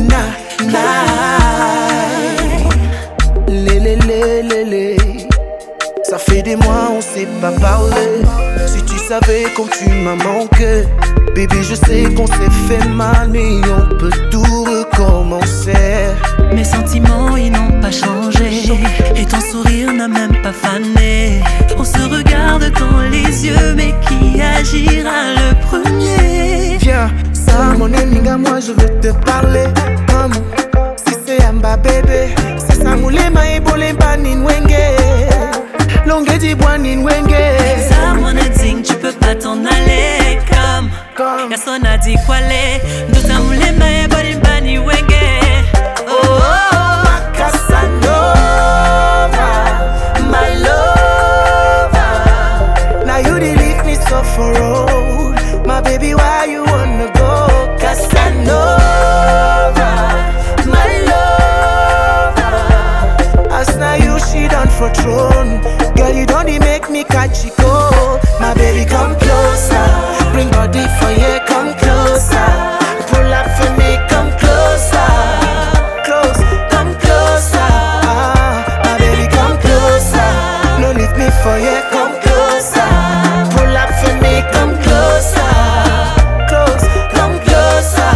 Ça fait des mois on s'est pas parlé. Si tu savais comme tu m'as manqué. Baby je sais qu'on s'est fait mal, mais on peut tout recommencer. Mes sentiments ils n'ont pas changé, et ton sourire n'a même pas fané. On se regarde dans les yeux, mais qui agira le premier? Viens, ça mon amiga, moi je veux te parler. Comme si c'est Amba bébé, c'est ça moulema et bolemba ninwenge. Longue di bois ninwenge. Ça mon ading, tu peux pas t'en aller. Comme Garçon a dit quoi les Douta moulema et bolemba ninwenge. Oh, oh, oh. Ma Casanova, my lover. Now you dey leave me so for road. My baby, why you wanna go? Casanova, my lover. As now you she done for throne. Girl, you don't make me catch you go. My baby, come closer. Bring body for you, come closer. Pull up for me, come closer. Close, come closer. My baby, come closer. No leave me for you, come closer. Pull up for me, come closer. Close, come closer.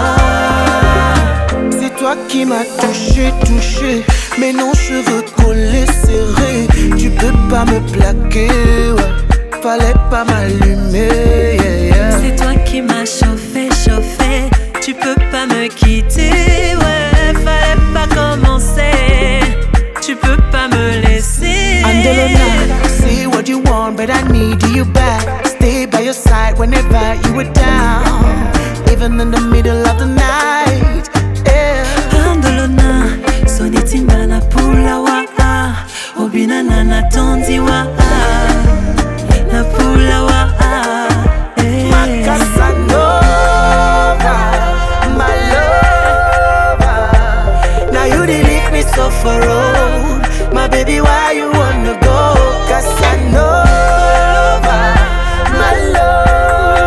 C'est toi qui m'as touché, touché. Mes longs cheveux collés, serrés. Tu peux pas me plaquer, ouais. Fallait pas m'allumer, yeah, yeah. C'est toi qui m'as chauffé, chauffé. Tu peux pas me quitter, ouais. Fallait pas commencer. Tu peux pas me laisser. Angelina, say what you want, but I need you back. Stay by your side whenever you were down, even in the middle of the night, yeah. Andolona, soniti mana pula wa. Obina na tondi wa. Na pula wa. Ma Casanova, my lover. Now you dey leave me so for road. My baby, why you wanna go? Casanova, my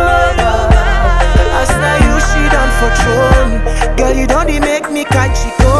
lover. As now you she done for throne. Girl, you don't make me catch you go.